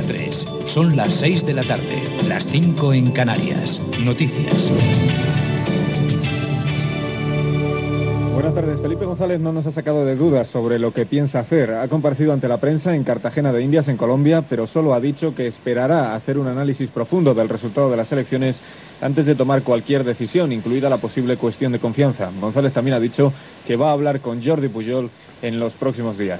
3. Son las 6 de la tarde, las 5 en Canarias. Noticias. Buenas tardes. Felipe González no nos ha sacado de dudas sobre lo que piensa hacer. Ha comparecido ante la prensa en Cartagena de Indias, en Colombia, pero solo ha dicho que esperará hacer un análisis profundo del resultado de las elecciones antes de tomar cualquier decisión, incluida la posible cuestión de confianza. González también ha dicho que va a hablar con Jordi Pujol en los próximos días.